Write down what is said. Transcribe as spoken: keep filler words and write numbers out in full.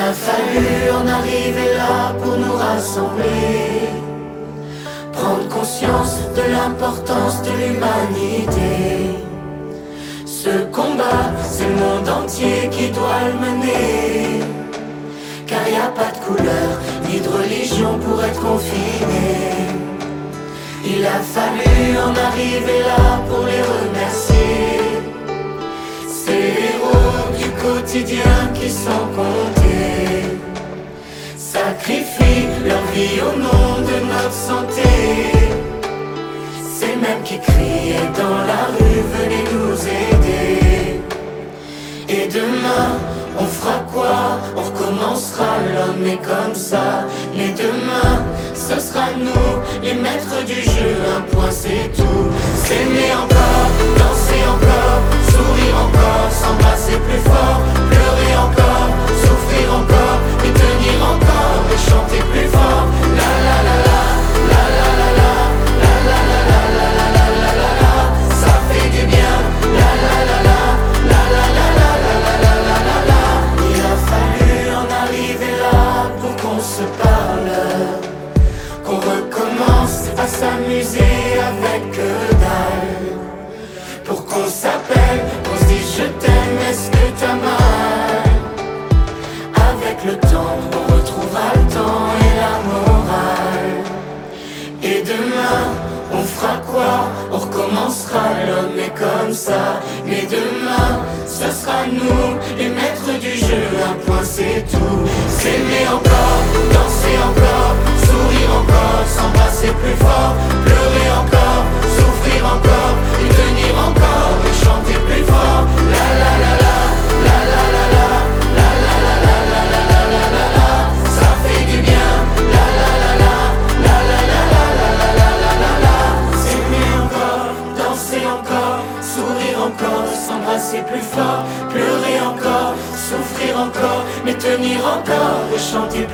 a fallu en arriver là pour nous rassembler, prendre conscience de l'importance de l'humanité. Ce combat, c'est le monde entier qui doit le mener, car y a pas de couleur ni de religion pour être confiné. Il a fallu en arriver là pour les remercier, ces héros du quotidien qui sans compter sacrifient leur vie au nom de notre santé. Ces mêmes qui criaient dans la rue, venez nous aider. Et demain, on fera quoi? On recommencera, l'homme est comme ça. Mais demain, ce sera nous, les maîtres du jeu. Un point c'est tout. S'aimer encore, danser encore, sourire encore, s'embrasser plus fort, pleurer encore, souffrir encore, et tenir encore, et chanter plus fort. La la la la, la la la la, la la la la, la la la la la la. Ça fait du bien. La la la la, la la la la, la la la la la la. Il a fallu en arriver là pour qu'on se parle, qu'on recommence à s'amuser avec que dalle, pour qu'on s'appelle, qu'on se dise je t'aime, est-ce que t'as mal? Avec le temps, on retrouvera le temps et la morale. Et demain, on fera quoi? On recommencera, l'homme est comme ça. Mais demain, ce sera nous, les maîtres du jeu. Un point c'est tout. S'aimer encore, danser encore, sourire encore, s'embrasser plus fort, pleurer encore, souffrir encore, et tenir encore, et chanter plus fort. La la la la, la la la la, la la la la, la la la la la la. Ça fait du bien. La la la la, la la la la, la la la la la la. S'aimer encore, danser encore, sourire encore, s'embrasser plus fort, pleurer encore, souffrir encore, mais tenir encore, et chanter